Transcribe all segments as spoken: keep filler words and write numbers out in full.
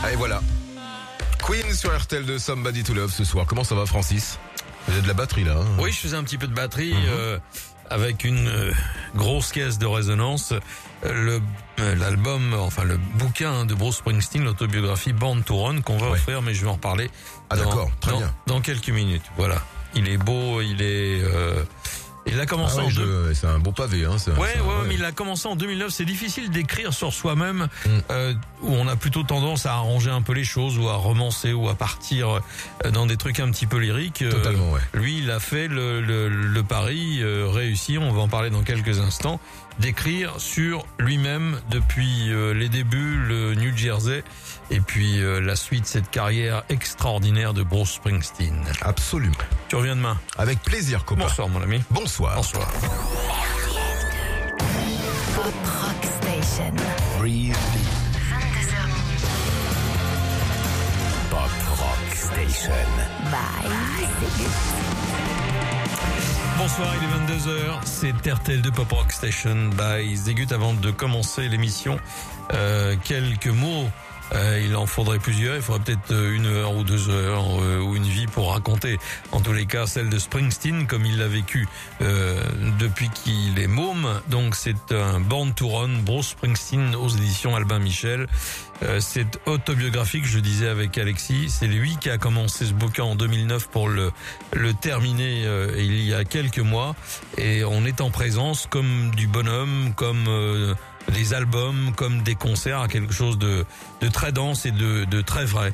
Et voilà. Queen sur R T L de Somebody to Love ce soir. Comment ça va, Francis? Vous avez de la batterie là, hein? Oui, je faisais un petit peu de batterie Mm-hmm. euh, avec une euh, grosse caisse de résonance. Le euh, l'album, enfin le bouquin de Bruce Springsteen, l'autobiographie Born to Run, qu'on va Ouais. offrir, mais je vais en reparler Ah, dans, d'accord, très dans, bien. dans quelques minutes. Voilà, il est beau, il est, euh, il a commencé Ah en ouais, deux- je- c'est un beau pavé, hein. c'est un- Ouais, c'est un- ouais, mais il a commencé en deux mille neuf. C'est difficile d'écrire sur soi-même, Mm. euh, où on a plutôt tendance à arranger un peu les choses, ou à romancer, ou à partir euh, dans des trucs un petit peu lyriques. Euh, Totalement, ouais. Lui, il a fait le, le, le pari euh, réussi. On va en parler dans quelques instants. D'écrire sur lui-même depuis euh, les débuts, le New Jersey, et puis euh, la suite, cette carrière extraordinaire de Bruce Springsteen. Absolument. Tu reviens demain. Avec plaisir, copain. Bonsoir, mon ami. Bonsoir. Bonsoir. Pop Rock Station. Breathe. vingt-deux heures minuit. Pop Rock Station. Bye. Zégut. Bonsoir, il est vingt-deux heures, c'est R T L de Pop Rock Station by Zégut. Avant de commencer l'émission, euh, quelques mots. Euh, il en faudrait plusieurs, il faudrait peut-être une heure ou deux heures euh, ou une vie pour raconter, en tous les cas, celle de Springsteen comme il l'a vécu euh, depuis qu'il est môme. Donc c'est un Born to Run, Bruce Springsteen aux éditions Albin Michel. Euh, c'est autobiographique, je disais avec Alexis. C'est lui qui a commencé ce bouquin en deux mille neuf pour le le terminer euh, il y a quelques mois. Et on est en présence comme du bonhomme, comme euh, des albums, comme des concerts, à quelque chose de de très dense et de de très vrai.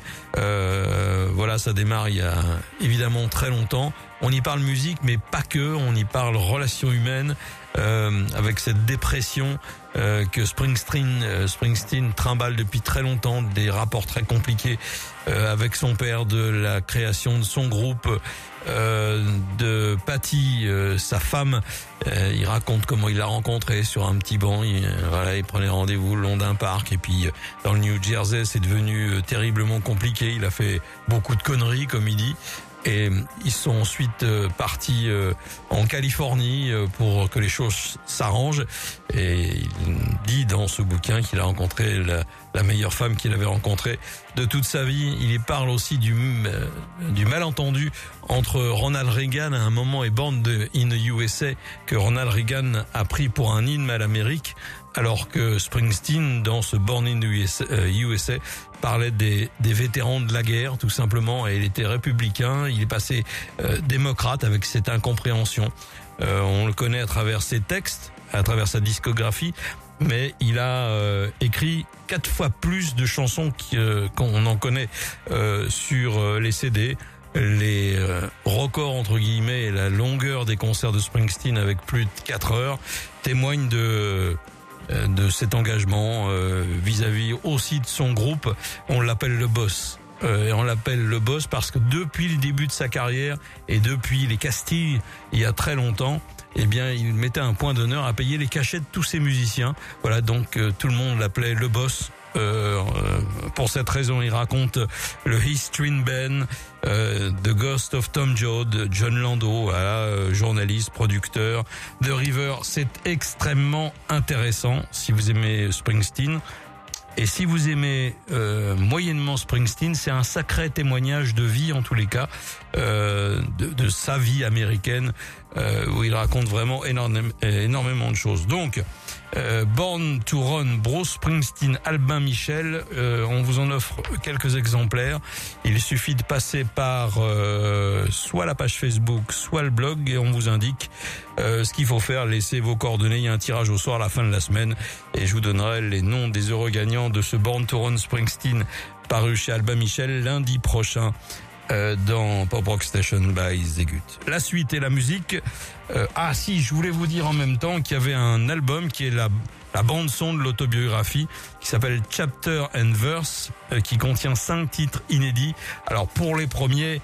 Euh, voilà, ça démarre il y a évidemment très longtemps. On y parle musique, mais pas que. On y parle relations humaines, euh, avec cette dépression euh, que Springsteen, euh, Springsteen trimballe depuis très longtemps, des rapports très compliqués euh, avec son père, de la création de son groupe, euh, de Patty, euh, sa femme. Euh, il raconte comment il l'a rencontrée sur un petit banc. Il, euh, voilà, il prenait rendez-vous le long d'un parc, et puis euh, dans le New Jersey, c'est devenu euh, terriblement compliqué. Il a fait beaucoup de conneries, comme il dit. Et ils sont ensuite euh, partis euh, en Californie euh, pour que les choses s'arrangent. Et il dit dans ce bouquin qu'il a rencontré la, la meilleure femme qu'il avait rencontrée de toute sa vie. Il y parle aussi du, euh, du malentendu entre Ronald Reagan à un moment et Born in the U S A, que Ronald Reagan a pris pour un hymne à l'Amérique, alors que Springsteen, dans ce Born in the U S A, euh, U S A parlait des, des vétérans de la guerre, tout simplement, et il était républicain. Il est passé euh, démocrate avec cette incompréhension. Euh, on le connaît à travers ses textes, à travers sa discographie, mais il a euh, écrit quatre fois plus de chansons euh, qu'on en connaît euh, sur euh, les C D. Les euh, records entre guillemets et la longueur des concerts de Springsteen, avec plus de quatre heures, témoignent de de cet engagement euh, vis-à-vis aussi de son groupe. On l'appelle le boss. Euh, et on l'appelle le boss parce que depuis le début de sa carrière et depuis les Castilles, il y a très longtemps, eh bien, il mettait un point d'honneur à payer les cachets de tous ses musiciens. Voilà, donc euh, tout le monde l'appelait le boss. Euh, euh, pour cette raison, il raconte le His String Band, euh, The Ghost of Tom Joad, John Landau, voilà, euh, journaliste, producteur. The River, c'est extrêmement intéressant si vous aimez Springsteen. Et si vous aimez euh, moyennement Springsteen, c'est un sacré témoignage de vie en tous les cas, euh, de, de sa vie américaine, euh, où il raconte vraiment énorme, énormément de choses. Donc, euh, Born to Run, Bruce Springsteen, Albin Michel, euh, on vous en offre quelques exemplaires. Il suffit de passer par euh, soit la page Facebook, soit le blog, et on vous indique euh, ce qu'il faut faire. Laissez vos coordonnées, il y a un tirage au soir à la fin de la semaine, et je vous donnerai les noms des heureux gagnants de ce Born to Run Springsteen paru chez Albin Michel lundi prochain euh, dans Pop Rock Station by Zégut. La suite et la musique. Euh, ah si, je voulais vous dire en même temps qu'il y avait un album qui est la la bande son de l'autobiographie qui s'appelle Chapter and Verse, euh, qui contient cinq titres inédits. Alors pour les premiers,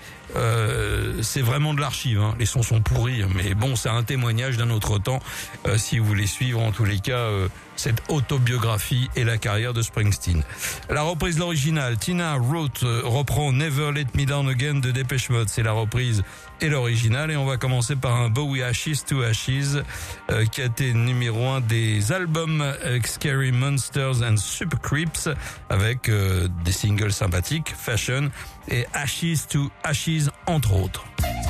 euh, c'est vraiment de l'archive, hein. Les sons sont pourris, mais bon, c'est un témoignage d'un autre temps. Euh, si vous voulez suivre en tous les cas euh, cette autobiographie et la carrière de Springsteen. La reprise de l'original, Tina Roth euh, reprend Never Let Me Down Again de Depeche Mode. C'est la reprise et l'original. Et on va commencer par un Bowie Ashes to Ashes euh, qui a été numéro un des albums euh, Scary Monsters and Super Creeps avec euh, des singles sympathiques, Fashion et Ashes to Ashes entre autres.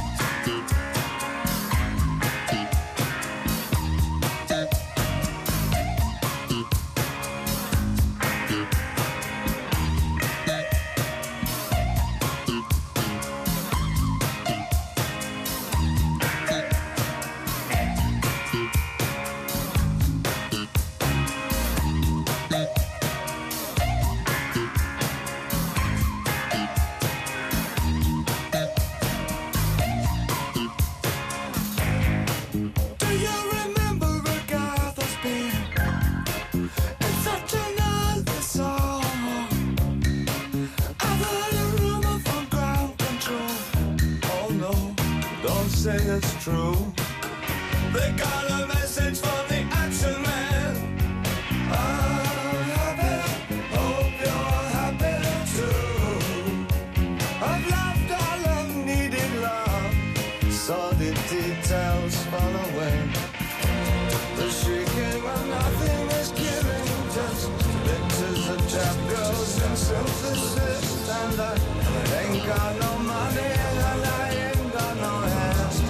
Say it's true. They got a message for the action man. I'm happy, hope you're happy too. I've loved all I've needed love, saw the details fall away. The shrieking when nothing is given, just pictures of trap girls and synthesis. And I ain't got no money and I ain't got no hands.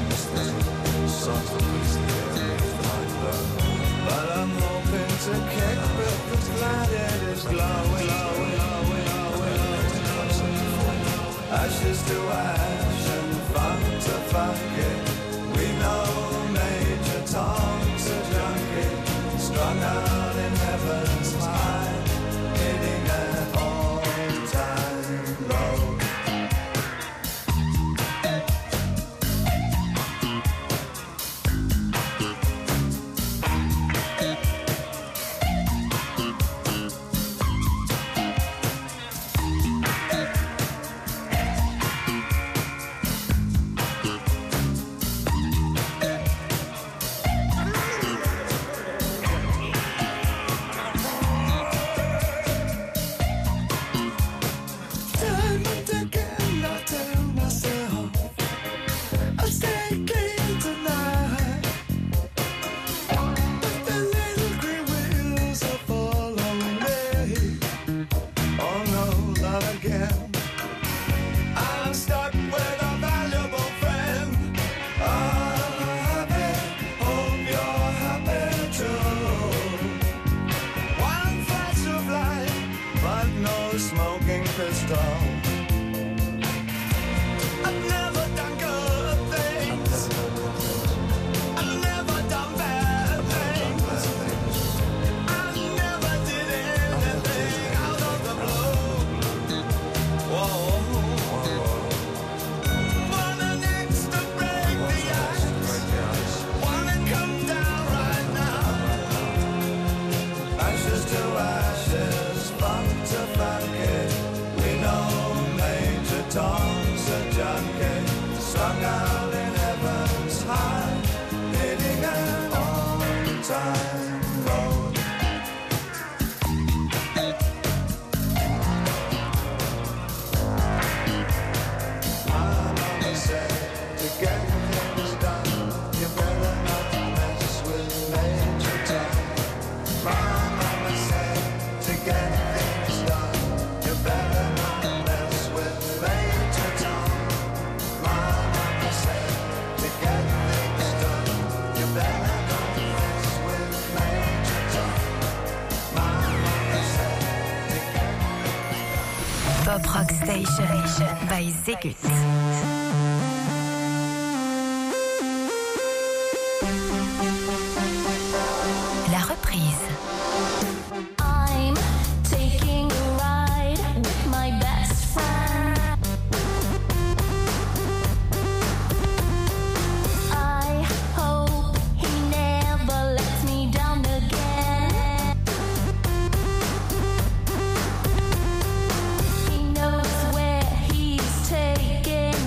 But I'm hoping to kick back the planet is glowing, glowing, glowing, glowing. Ashes to ash and funk to funk it. We know Major Tom's a junkie, strung out in heaven's high, hitting an all-time low. Pop Rock Station by Zegut. La reprise. I'm taking a ride with my best friend. I hope he never lets me down again. He knows where he's taking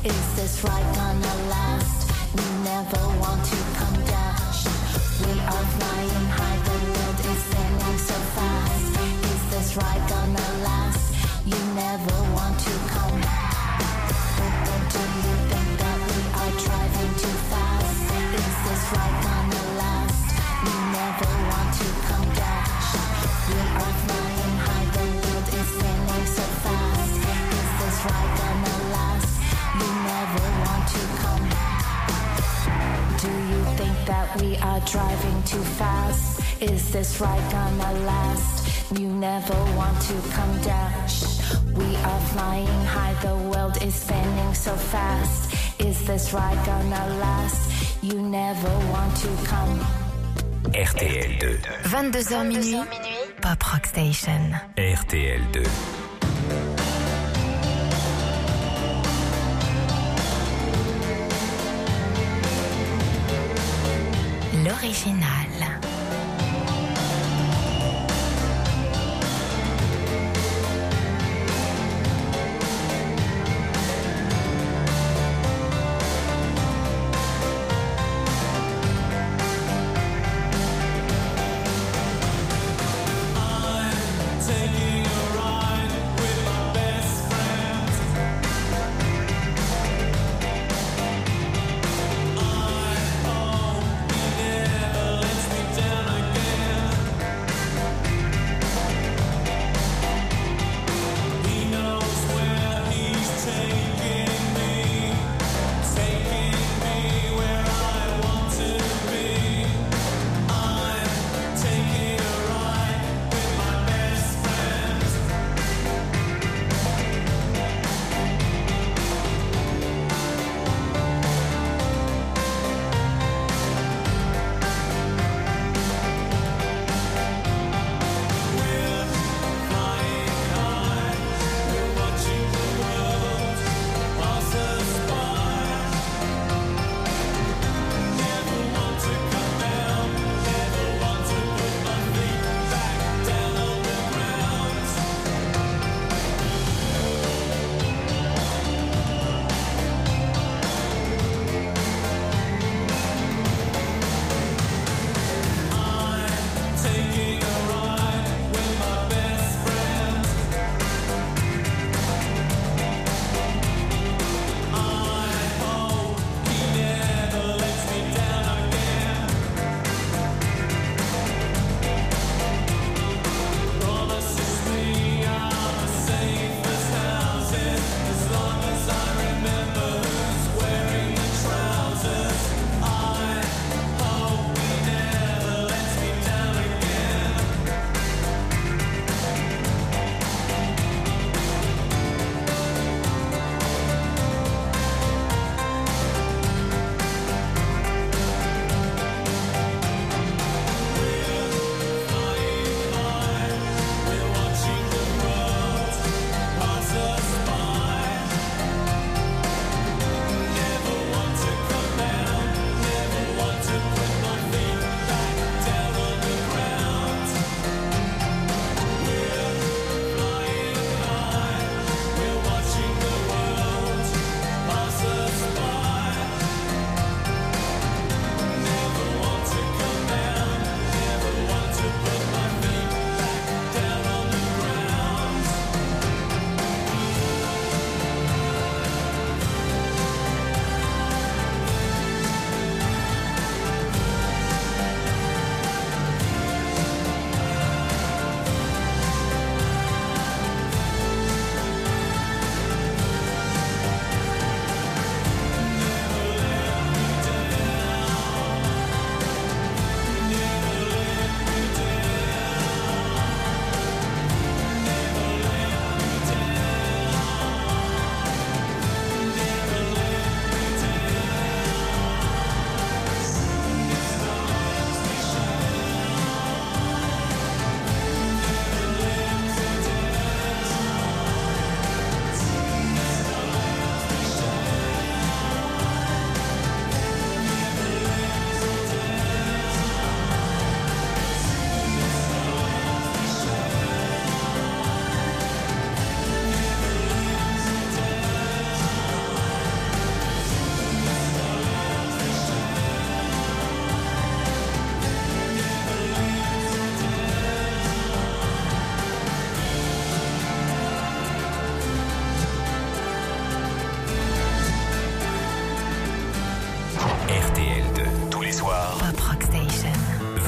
Is this ride gonna last? You never want to come down. We are flying high, the world is spinning so fast. Is this ride gonna last? You never want to come. Do you think that we are driving too fast? Is this ride gonna last? You never want to come down. We are flying high, the world is spinning so fast. Is this ride gonna last? You never want to come. Do you think that we are driving too fast? Is this ride gonna last? You never want to come down. We are flying high, the world is spinning so fast. Is this ride gonna last? You never want to come. R T L deux. vingt-deux heures minuit, Pop Rock Station. R T L deux. L'original. Never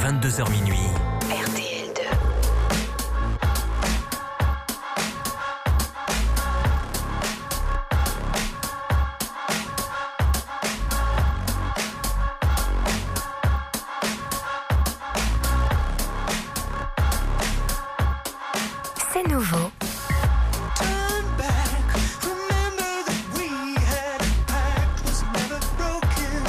vingt-deux heures minuit. R T L deux. C'est nouveau. Turn back, remember that we had a pact was never broken.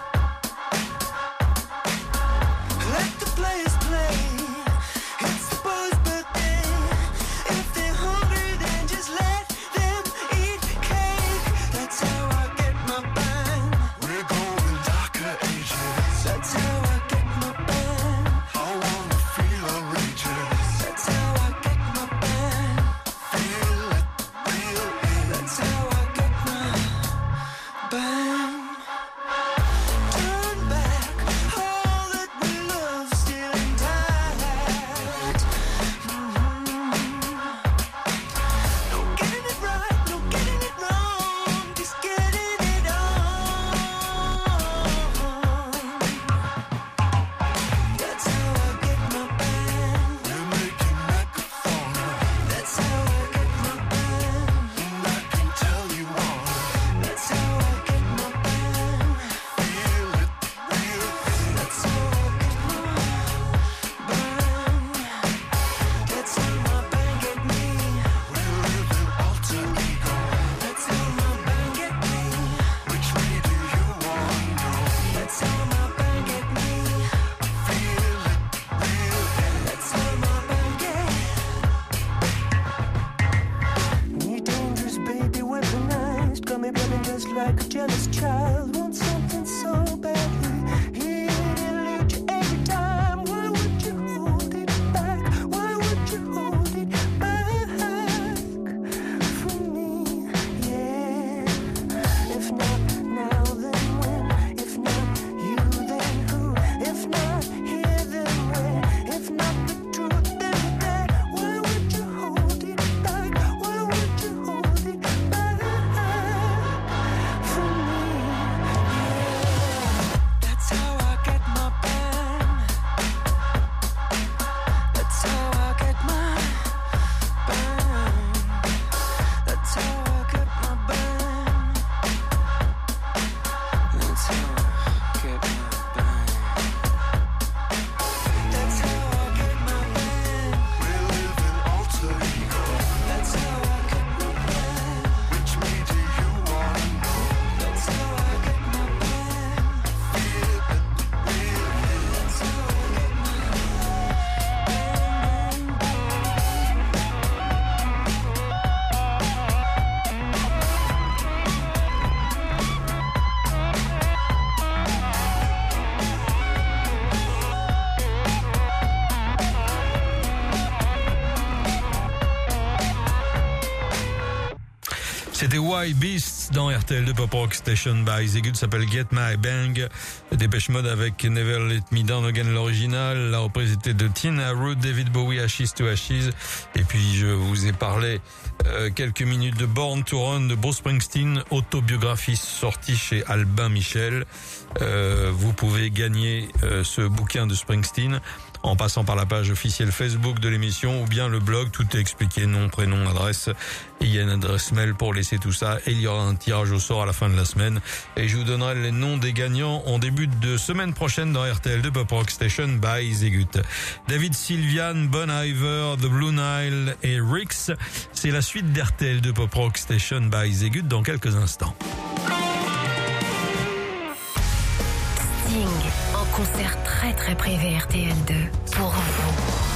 Let the players play. It's the boys' birthday. If they're hungry, then just let them eat cake. That's how I get my bang. We're going darker ages. That's how I get my bang. I wanna feel outrageous. That's how I get my bang. Feel it, feel it. That's how I get my bang. Turn back, all that we love still intact. Mhm. No getting it right, no getting it wrong, just getting it on. That's how I get my bang. We're making megafauna. That's how I get my bang. And I can tell you all. That's how I get my bang. Feel it, feel it. That's how I get my bang. That's how my bang get me. We live in alter ego. That's how my bang get me. Which way do you want to go? That's how my bang get me. Feel it, feel it. That's how my bang get. Me dangerous baby weaponized. Got me running just like a jealous child. Want something so badly. He'd elude you every time. Why would you hold it back? Why would you hold it back from me? Yeah. If not now, then when? If not you, then who? If not here, then where? If not the truth, then that. Why would you hold it back? Why would you hold it back from me? Yeah. That's how I get my bang. That's how I get my bang. That's how I get my bang. That's how I get my bang. That's how I get my bang. We live in alter ego. That's how I get my bang. Which way do you want to go? That's how I get my bang. Feel it, feel it. That's how I get my C'était Wild Beasts dans R T L deux Pop Rock Station by Zegud, s'appelle Get My Bang. Dépêche Mode avec Never Let Me Down Again, l'original. La reprise était de Tina Root, David Bowie, Ashes to Ashes. Et puis je vous ai parlé euh, quelques minutes de Born to Run de Bruce Springsteen, autobiographie sortie chez Albin Michel. Euh, vous pouvez gagner euh, ce bouquin de Springsteen en passant par la page officielle Facebook de l'émission ou bien le blog. Tout est expliqué, nom, prénom, adresse. Et il y a une adresse mail pour laisser tout ça. Et il y aura un tirage au sort à la fin de la semaine. Et je vous donnerai les noms des gagnants en début de semaine prochaine dans R T L deux Pop Rock Station by Zegut. David Sylvian, Bon Iver, The Blue Nile et Rix. C'est la suite d'R T L deux Pop Rock Station by Zegut dans quelques instants. Sting en concert très très privé R T L deux pour vous.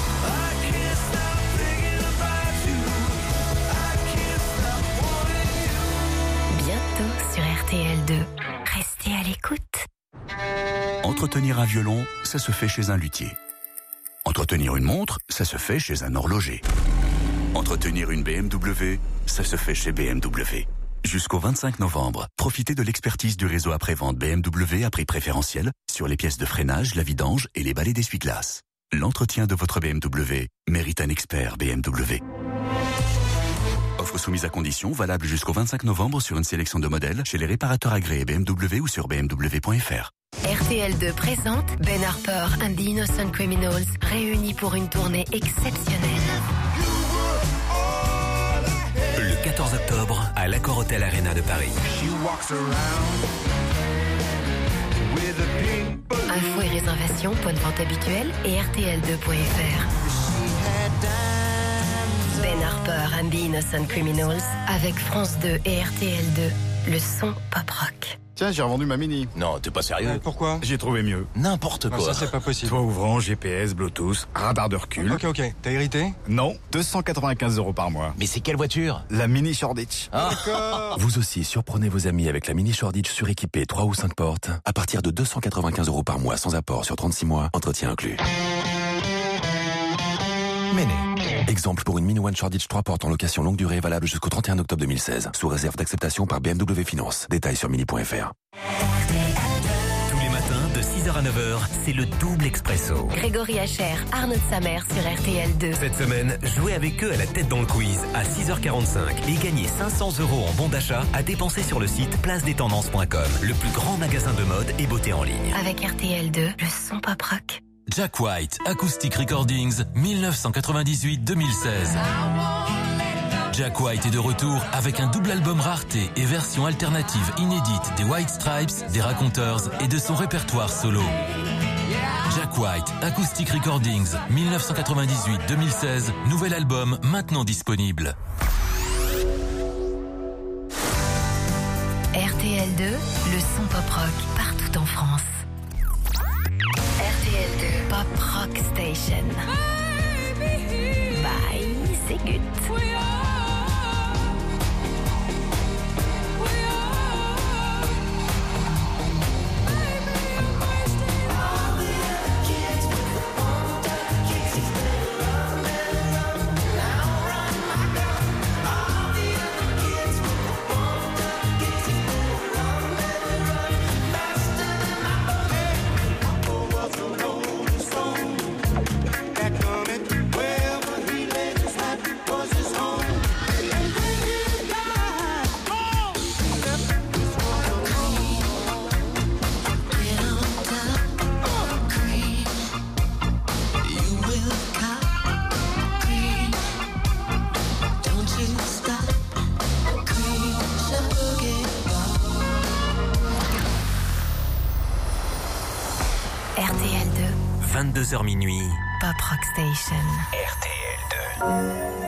Bientôt sur R T L deux. Restez à l'écoute. Entretenir un violon, ça se fait chez un luthier. Entretenir une montre, ça se fait chez un horloger. Entretenir une B M W, ça se fait chez B M W. Jusqu'au vingt-cinq novembre, profitez de l'expertise du réseau après-vente B M W à prix préférentiel sur les pièces de freinage, la vidange et les balais d'essuie-glace. L'entretien de votre B M W mérite un expert B M W. Offre soumise à conditions, valable jusqu'au vingt-cinq novembre sur une sélection de modèles chez les réparateurs agréés B M W ou sur b m w point f r. R T L deux présente Ben Harper and the Innocent Criminals réunis pour une tournée exceptionnelle. Le quatorze octobre, à l'Accor Hotel Arena de Paris. Infos et réservations, point de vente habituel et R T L deux point F R. Ben Harper and the Innocent Criminals avec France deux et R T L deux. Le son pop rock. Tiens, j'ai revendu ma Mini. Non, t'es pas sérieux. Euh, pourquoi? J'ai trouvé mieux. N'importe Non, quoi. ça, c'est pas possible. Toit ouvrant, G P S, Bluetooth, radar de recul. Ok, ok. T'as hérité? Non. deux cent quatre-vingt-quinze euros par mois. Mais c'est quelle voiture? La Mini Shoreditch. Ah. D'accord. Vous aussi, surprenez vos amis avec la Mini Shoreditch suréquipée trois ou cinq portes à partir de deux cent quatre-vingt-quinze euros par mois sans apport sur trente-six mois, entretien inclus. Méné. Exemple pour une Mini One Shoreditch trois portes en location longue durée valable jusqu'au trente et un octobre deux mille seize, sous réserve d'acceptation par B M W Finance. Détails sur mini point F R. Tous les matins, de six heures à neuf heures, c'est le double expresso. Grégory Hacher, Arnaud de Samer sur R T L deux. Cette semaine, jouez avec eux à la tête dans le quiz à six heures quarante-cinq et gagnez cinq cents euros en bons d'achat à dépenser sur le site place des tendances point com, le plus grand magasin de mode et beauté en ligne. Avec R T L deux, le son pop rock. Jack White, Acoustic Recordings, dix-neuf cent quatre-vingt-dix-huit à deux mille seize. Jack White est de retour avec un double album rareté et version alternative inédite des White Stripes, des Raconteurs et de son répertoire solo. Jack White, Acoustic Recordings, dix-neuf cent quatre-vingt-dix-huit à deux mille seize, nouvel album maintenant disponible. R T L deux, le son pop rock partout en France. R T L deux, Pop Rock Station. Bye, c'est good. vingt-deux heures minuit. Pop Rock Station. R T L deux.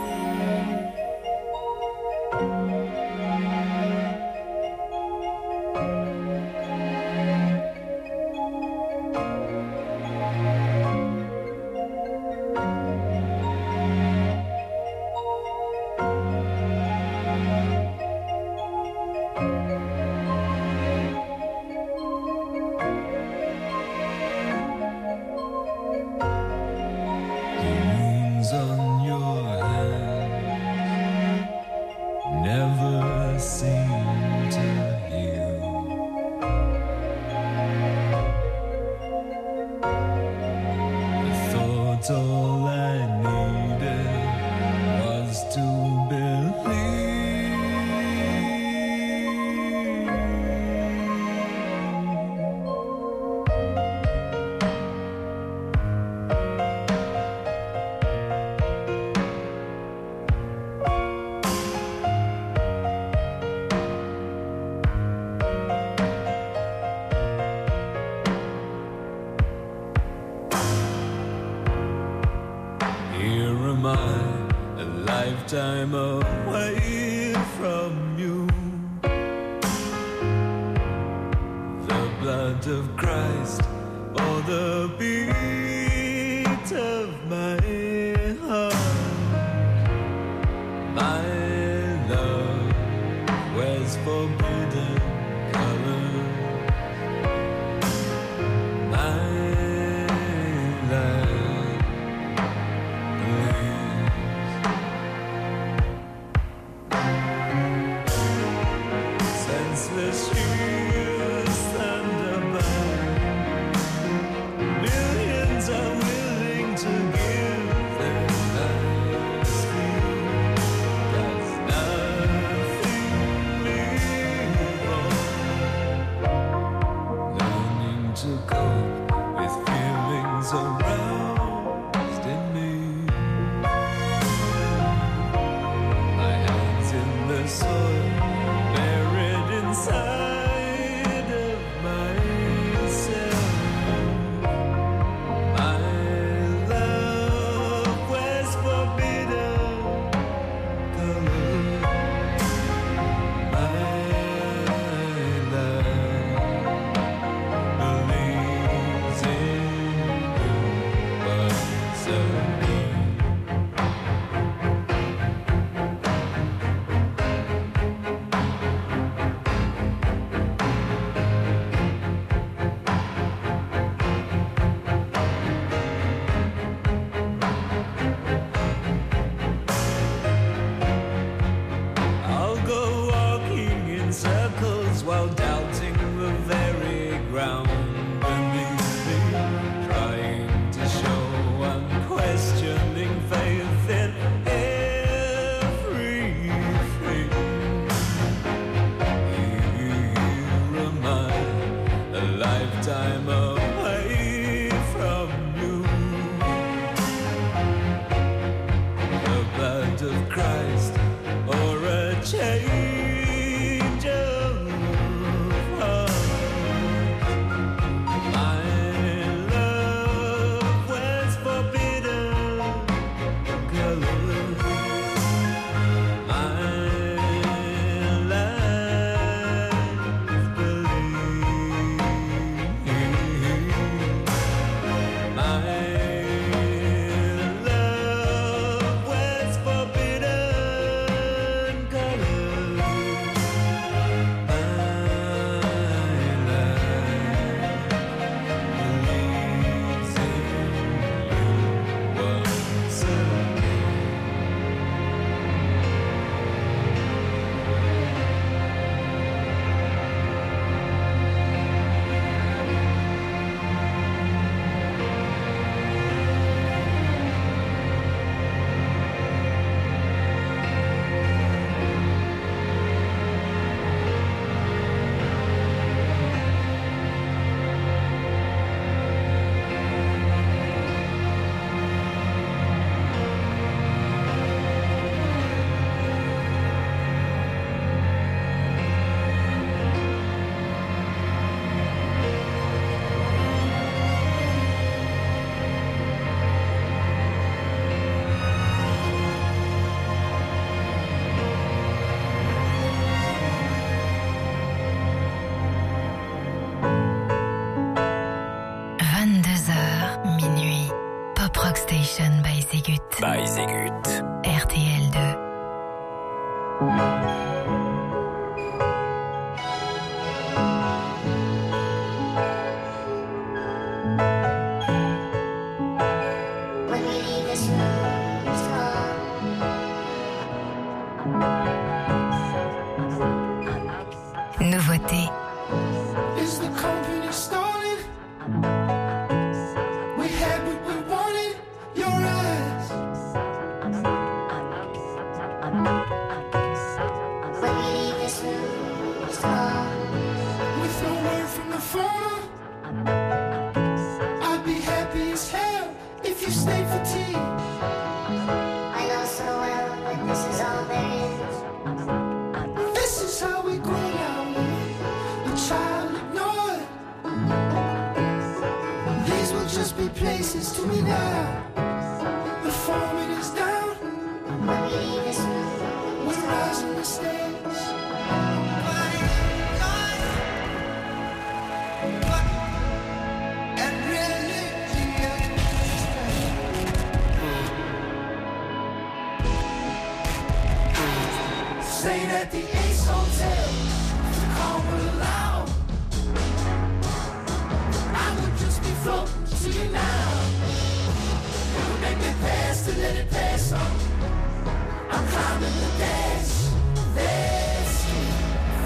Lifetime away from you. The blood of Christ or the beat of my heart. My love wears forbidden color. My life senseless years stand about. Millions are willing to give their lives for you. Does nothing leave on? Learn while doubting the very ground beneath me, trying to show unquestioning faith in everything. Here am I, a lifetime away from you. The blood of Christ or a change of heart. My love wears forbidden colors. My life believes. My love wears forbidden colors. My life believes in you once again. vingt-deux heures, minuit. Pop Rock Station by Zegut. By Zegut. R T L deux. When we leave this room, it's gone. Nouveauté. Is the company started? We had what we wanted, your eyes. When we leave this room, it's gone. With no word from the phone, I'd be happy as hell if you stayed for tea. I know so well that this is all there is. This is how we grow now, a child ignored. These will just be places to me now. The foreman is down, When we leave this room, we're rising the stage. Staying at the Ace Hotel, the call would allow. I would just be floating to you now. It would make me pass to let it pass on. I'm climbing the dash, that street.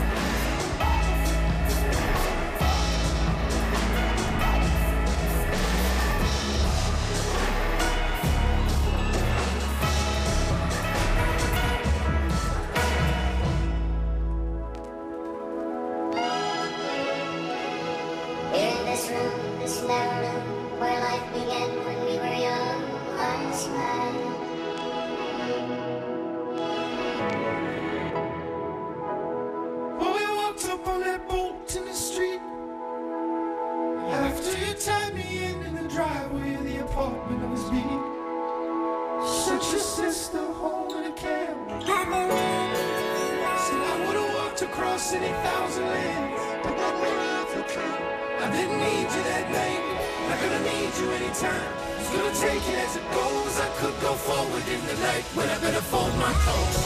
here in this room, this narrow room, where life began when we were young, I smile. When we walked up on that boat in the street, after you tied me in in the driveway of the apartment I was beat, sent your sister home in a cab. Said I would've walked across any thousand lands. I didn't need you that night, not gonna need you anytime. Just gonna take it as it goes. I could go forward in the night when I better fold my clothes.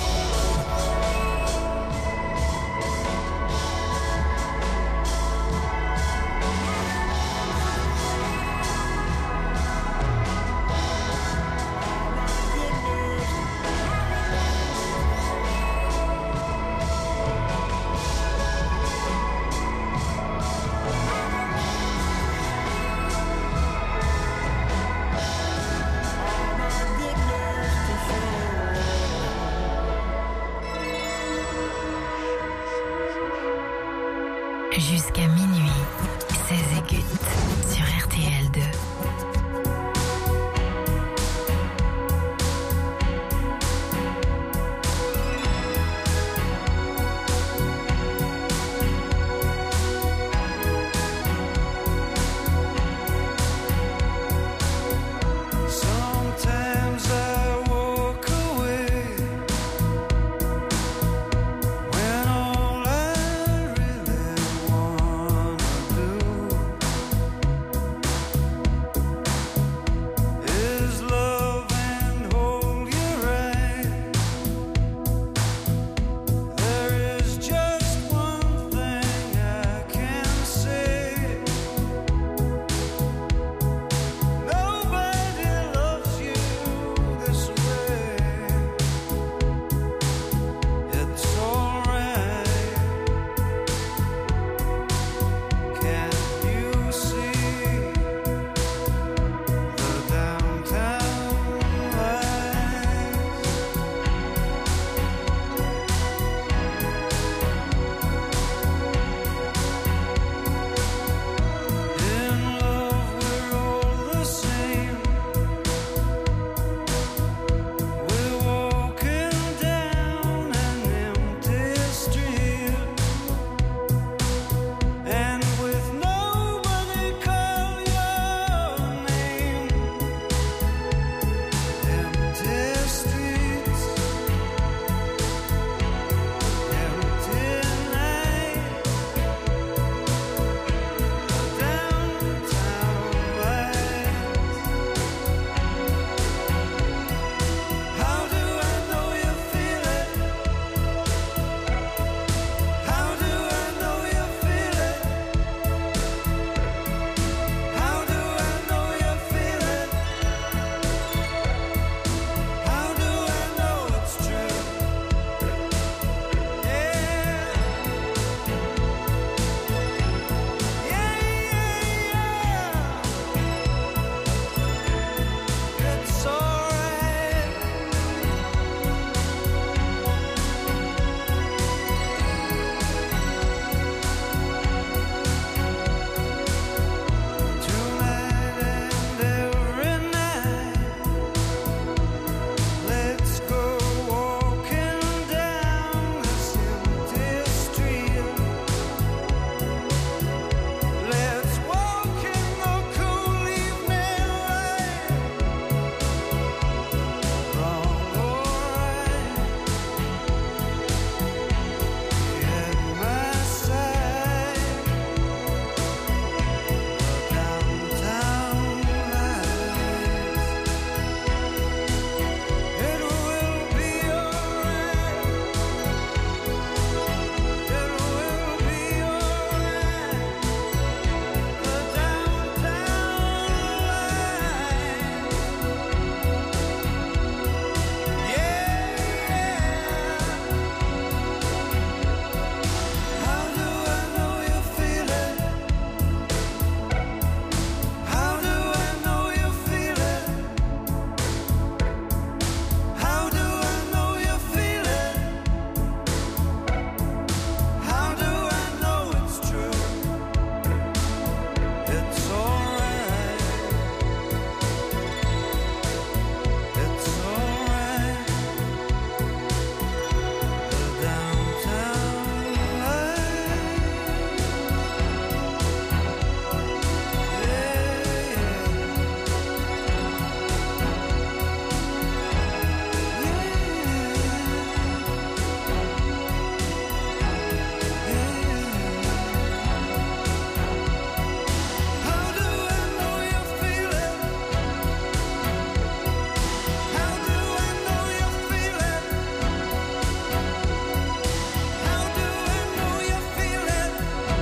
Jusqu'à minuit, c'est Zégut sur R T L deux. Sometimes I walk away when all I really wanna do is love and hold you right. There is just one thing I can say. Nobody loves you this way. It's alright. Can't you see the downtown lights? In love we're all the same. We're walking down an empty street, and with nobody call your name. Empty streets, empty night, downtown lights. How do I know you feel it? How do I know you feel it? How do I know you feel it? How do I know it's true? Yeah. Yeah, yeah, yeah. It's alright. Tonight and every night, let's go walking down this empty street. Let's walk in the cool evening light. Wrong or right, at my side. Downtown lights. It will be alright. It will be alright. The downtown lights. Yeah, yeah. How do I know you feel it? How do I know you feel it? How do I know you feel it? How do I know it's true? It's alright. It's alright. The downtown lights. How do I know you feel it? How do I know you feel it? How do I know you feel it?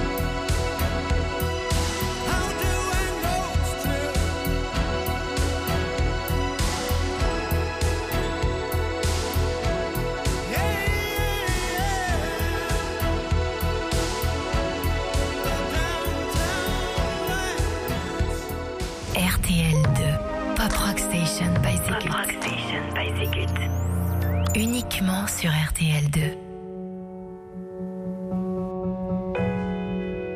How do I know it's true? Yeah, yeah, yeah. R T L deux, Pop Rock Station by Zégut. Uniquement sur R T L deux.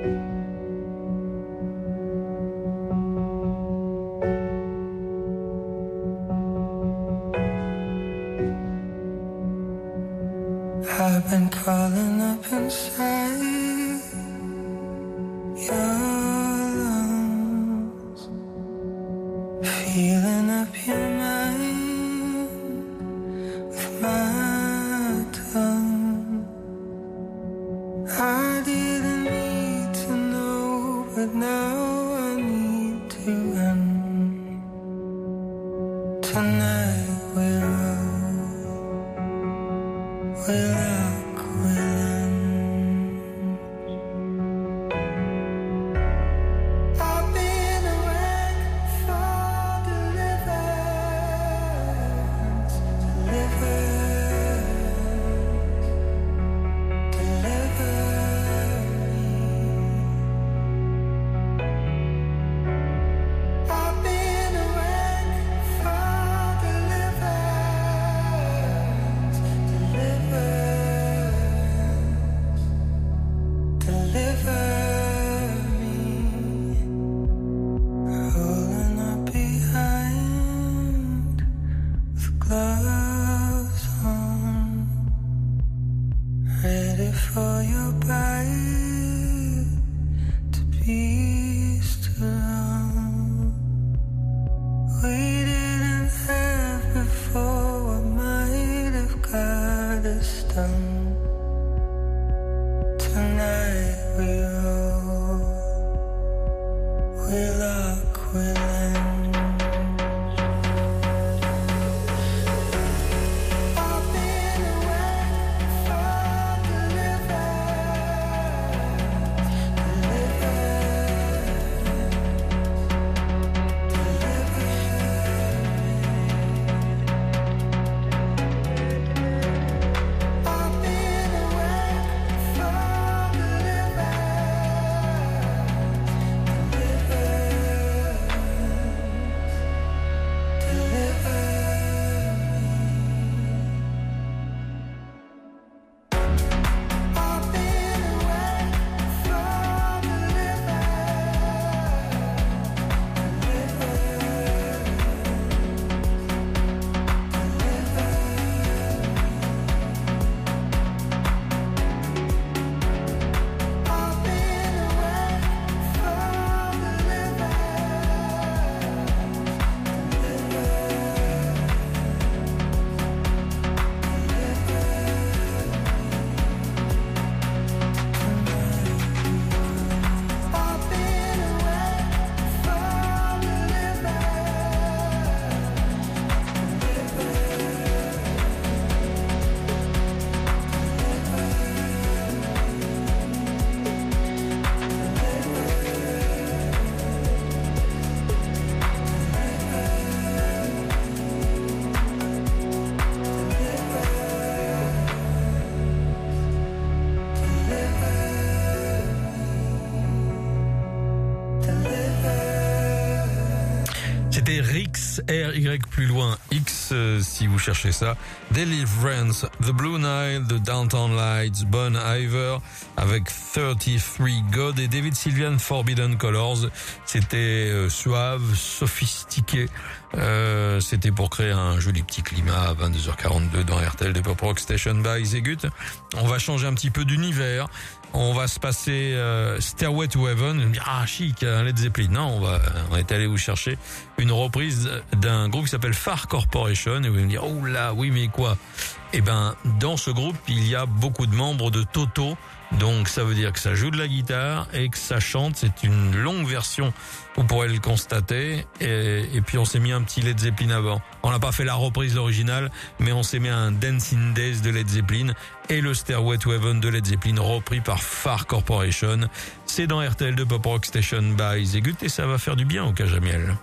C'était Rix, R Y plus loin, X euh, si vous cherchez ça. Deliverance, The Blue Nile, The Downtown Lights, Bon Iver avec trente-trois God et David Sylvian, Forbidden Colors. C'était euh, suave, sophistiqué. Euh, c'était pour créer un joli petit climat à vingt-deux heures quarante-deux dans R T L de Pop Rock Station by Zegut. On va changer un petit peu d'univers. On va se passer euh, Stairway to Heaven. Vous me dire, ah chic, un Led Zeppelin. Non, on va, on est allé vous chercher une reprise d'un groupe qui s'appelle Far Corporation. Et vous allez me dire, oh là, oui, mais quoi? Eh ben, dans ce groupe, il y a beaucoup de membres de Toto. Donc, ça veut dire que ça joue de la guitare et que ça chante. C'est une longue version, vous pourrez le constater. Et, et puis, on s'est mis un petit Led Zeppelin avant. On n'a pas fait la reprise originale, mais on s'est mis un Dancing Days de Led Zeppelin et le Stairway to Heaven de Led Zeppelin repris par Far Corporation. C'est dans R T L de Pop Rock Station by Zegut et ça va faire du bien au Cajamiel.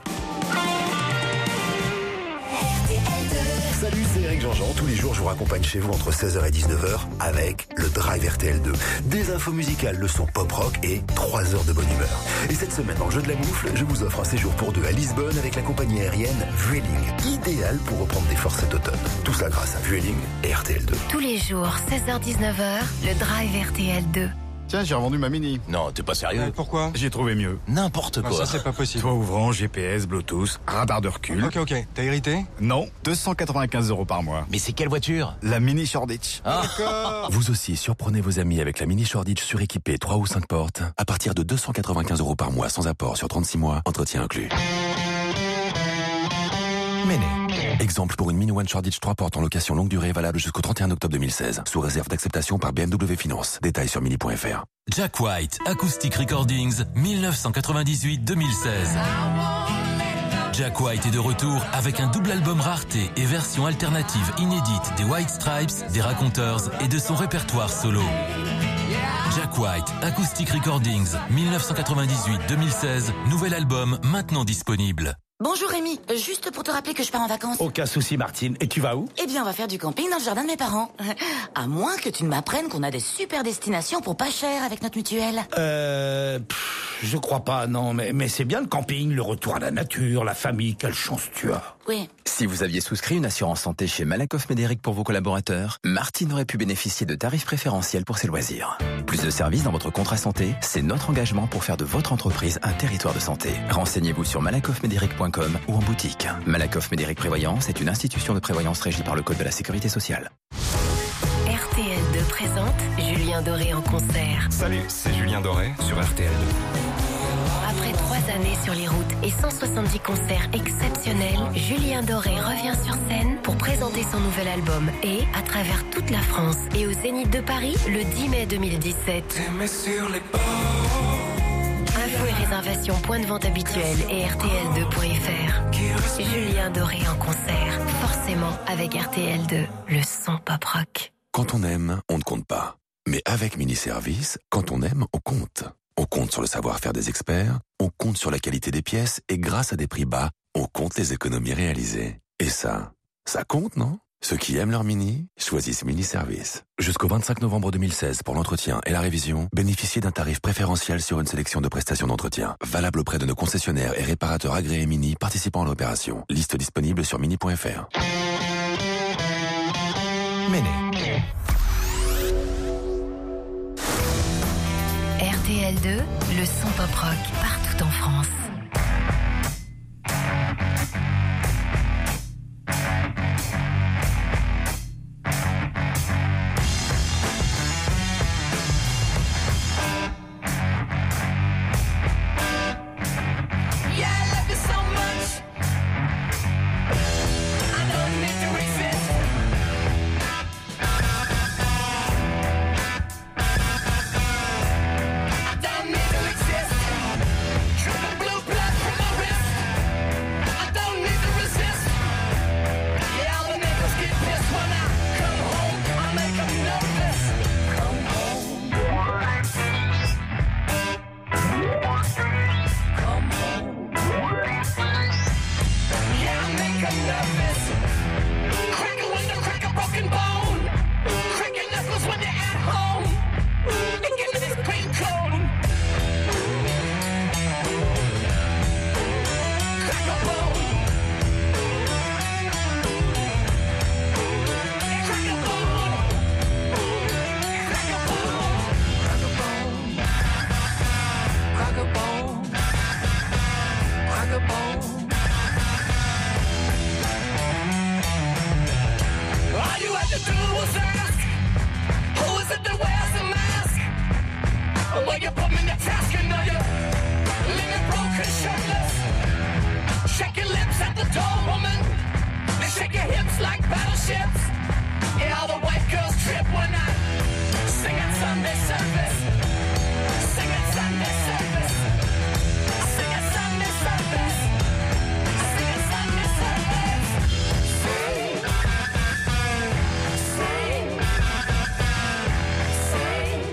Salut, c'est Eric Jean-Jean. Tous les jours, je vous raccompagne chez vous entre seize heures et dix-neuf heures avec le Drive R T L deux. Des infos musicales, le son pop-rock et trois heures de bonne humeur. Et cette semaine, dans le jeu de la moufle, je vous offre un séjour pour deux à Lisbonne avec la compagnie aérienne Vueling. Idéal pour reprendre des forces cet automne. Tout ça grâce à Vueling et R T L deux. Tous les jours, seize heures dix-neuf heures, le Drive R T L deux. Tiens, j'ai revendu ma Mini. Non, t'es pas sérieux. Ouais, pourquoi? J'ai trouvé mieux. N'importe quoi. Non, ça, c'est pas possible. Toit ouvrant, G P S, Bluetooth, radar de recul. Ok, ok. T'as hérité? Non. deux cent quatre-vingt-quinze euros par mois. Mais c'est quelle voiture? La Mini Shoreditch. Ah. D'accord. Vous aussi, surprenez vos amis avec la Mini Shoreditch suréquipée trois ou cinq portes à partir de deux cent quatre-vingt-quinze euros par mois sans apport sur trente-six mois, entretien inclus. Méné. Exemple pour une Mini One Shoreditch trois portes en location longue durée valable jusqu'au trente et un octobre deux mille seize. Sous réserve d'acceptation par B M W Finance. Détails sur mini point F R. Jack White, Acoustic Recordings, dix-neuf cent quatre-vingt-dix-huit deux mille seize. Jack White est de retour avec un double album rareté et version alternative inédite des White Stripes, des Raconteurs et de son répertoire solo. Jack White, Acoustic Recordings, dix-neuf cent quatre-vingt-dix-huit deux mille seize, nouvel album maintenant disponible. Bonjour Rémi, juste pour te rappeler que je pars en vacances. Aucun souci Martine, et tu vas où? Eh bien on va faire du camping dans le jardin de mes parents. À moins que tu ne m'apprennes qu'on a des super destinations pour pas cher avec notre mutuelle. Euh... Pff, je crois pas, non, mais, mais c'est bien le camping, le retour à la nature, la famille, quelle chance tu as. Oui. Si vous aviez souscrit une assurance santé chez Malakoff Médéric pour vos collaborateurs, Martine aurait pu bénéficier de tarifs préférentiels pour ses loisirs. Plus de services dans votre contrat santé, c'est notre engagement pour faire de votre entreprise un territoire de santé. Renseignez-vous sur malakoff médéric point com ou en boutique. Malakoff Médéric Prévoyance est une institution de prévoyance régie par le Code de la Sécurité sociale. R T L deux présente Julien Doré en concert. Salut, c'est Julien Doré sur R T L deux. Après trois années sur les routes et cent soixante-dix concerts exceptionnels, Julien Doré revient sur scène pour présenter son nouvel album et à travers toute la France et au Zénith de Paris le dix mai deux mille dix-sept. Infos et réservations, point de vente habituel et R T L deux point F R. Julien Doré en concert, forcément avec R T L deux, le son pop rock. Quand on aime, on ne compte pas. Mais avec Mini Service, quand on aime, on compte. On compte sur le savoir-faire des experts, on compte sur la qualité des pièces et grâce à des prix bas, on compte les économies réalisées. Et ça, ça compte, non? Ceux qui aiment leur Mini, choisissent Mini Service. Jusqu'au vingt-cinq novembre deux mille seize, pour l'entretien et la révision, bénéficiez d'un tarif préférentiel sur une sélection de prestations d'entretien. Valable auprès de nos concessionnaires et réparateurs agréés Mini participant à l'opération. Liste disponible sur mini point F R. Méné. R T L deux, le son pop rock partout en France. Blue, blue. the door, woman. They shake your hips like battleships. Yeah, all the white girls trip when I sing at Sunday service. Sing at Sunday service. I sing at Sunday service. I sing at Sunday service. Sing. Sing. Sing.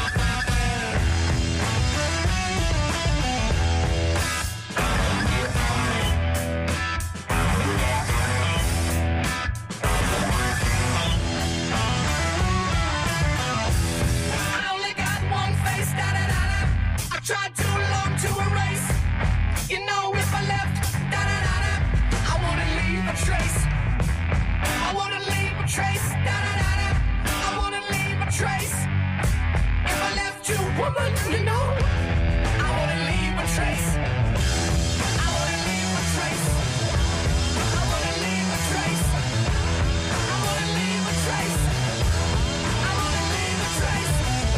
I only got one face, da da da da. I tried too long to erase. You know, if I left, da da da da, I wouldn't leave a trace. I wouldn't leave a trace, da da da da. I wouldn't leave a trace. If I left you, woman, you know, I wouldn't leave a trace. I wouldn't leave a trace. I wouldn't leave a trace. I wouldn't leave a trace. I wouldn't leave a trace.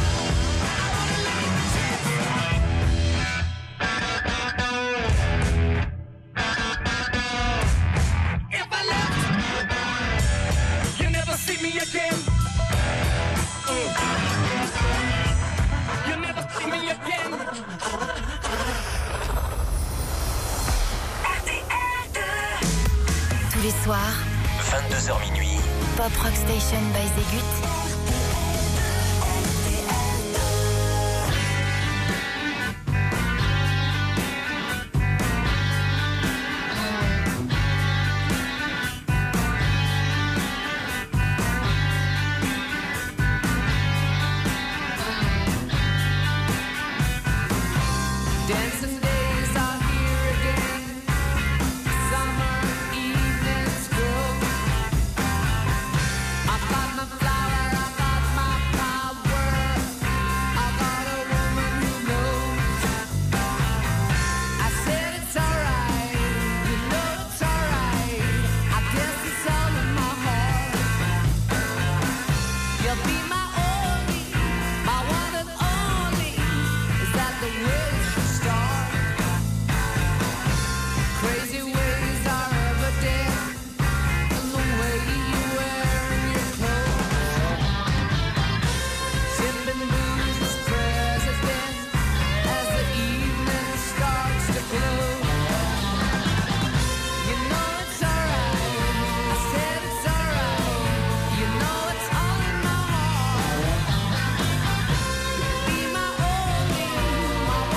If I left, you never see me again. Mm. You never see me again. Tous les soirs, vingt-deux heures minuit. Pop Rock Station by Zegut. Dancing days are here again. Summer evenings grow. I've got my flower, I've got my power. I've got a woman who knows. I said it's alright, you know it's alright. I guess it's all in my heart. You'll be my only, my one and only. Is that the way it should start? Crazy ways are evident in the way you wear your clothes. Sipping booze is president as the evening starts to glow. You know it's alright, I said it's alright. You know it's all in my heart. Be my only, my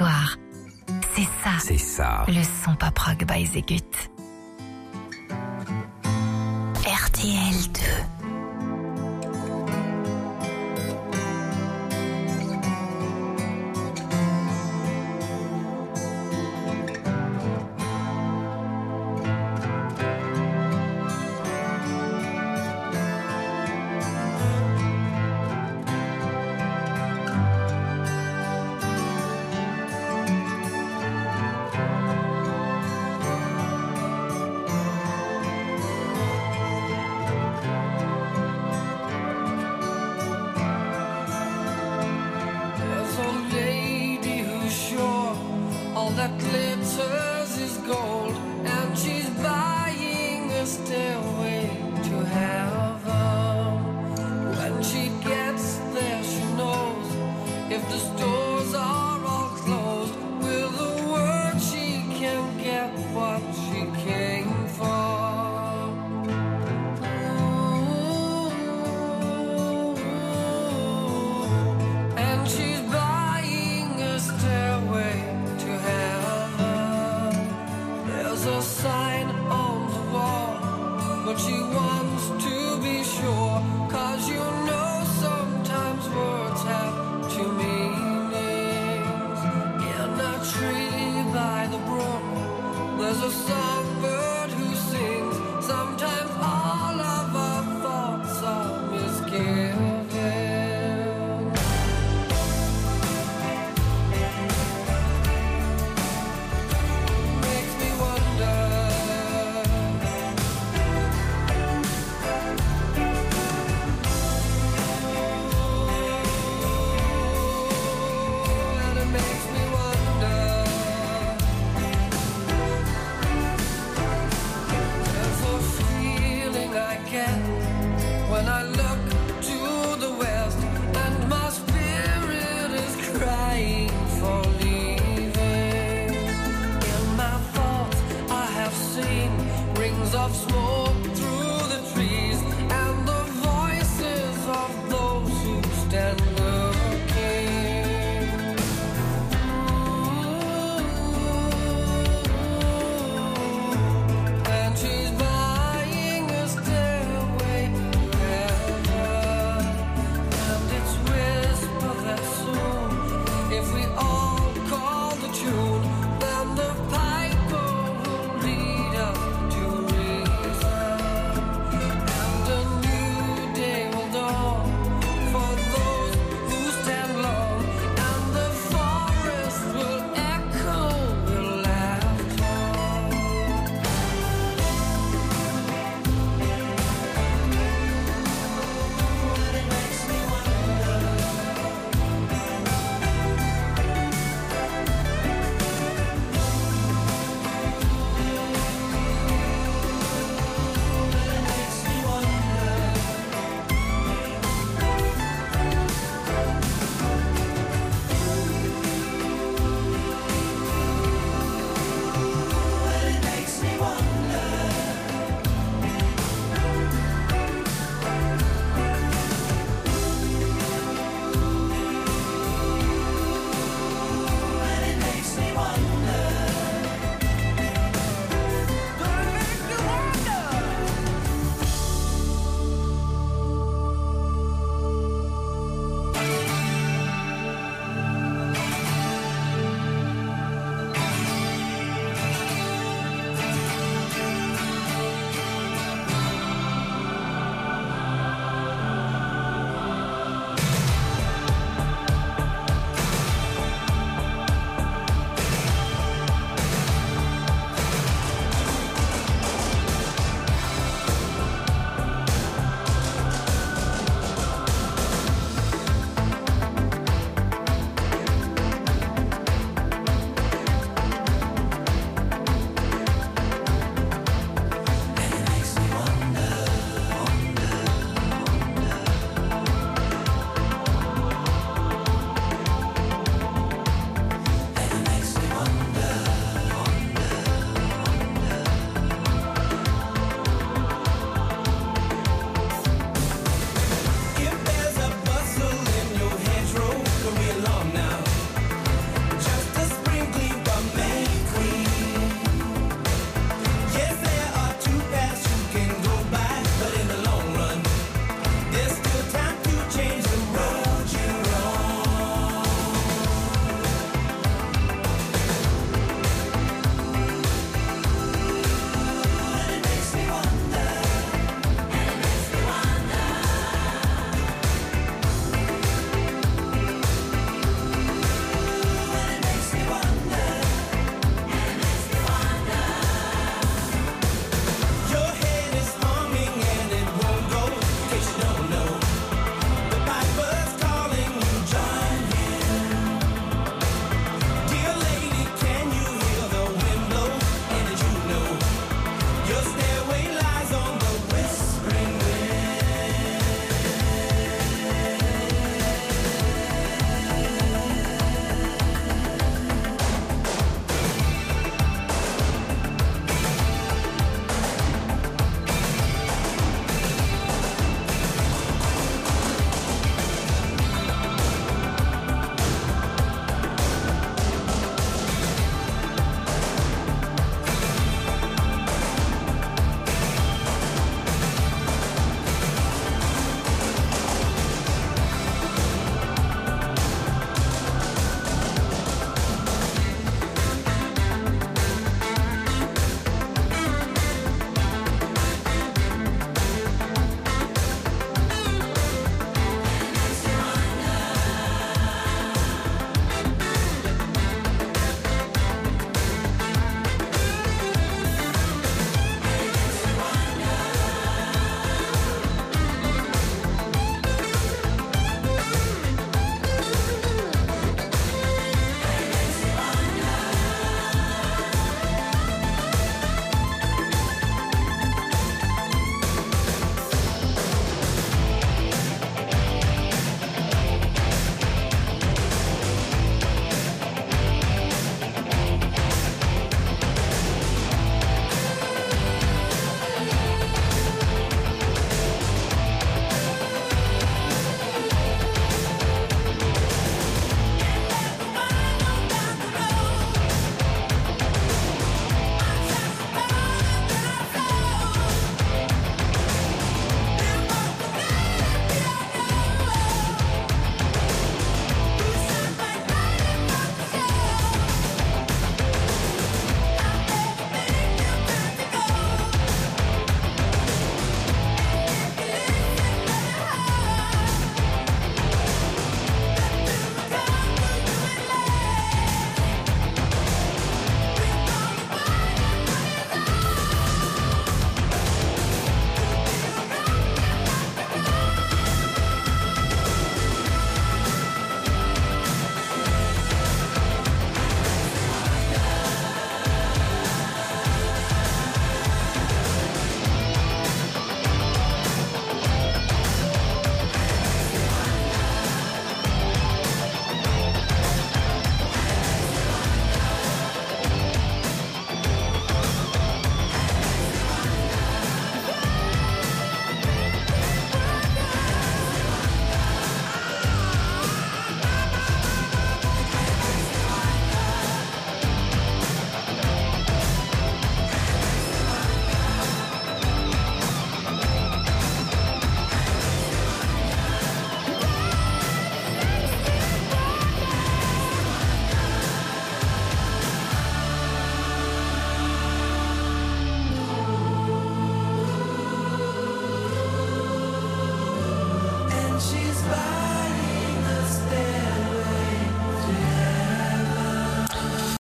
soir. C'est ça. C'est ça. Le son pop rock by Zegut. R T L deux. There's a lady who's sure all that glitters is gold, and she's buying a stairway to heaven. When she gets there, she knows if the stores are all closed, with a word she can get what she came for. And she's buying a stairway to heaven. There's a sign on the wall, but she wants to be sure, 'cause you know sometimes words have two meanings. In a tree by the brook, there's a songbird who sings. Sometimes all of our thoughts are misgiven. Makes me wonder. And it makes me wonder. There's a feeling I get when I look to the west, and my spirit is crying for leaving. In my thoughts I have seen rings of smoke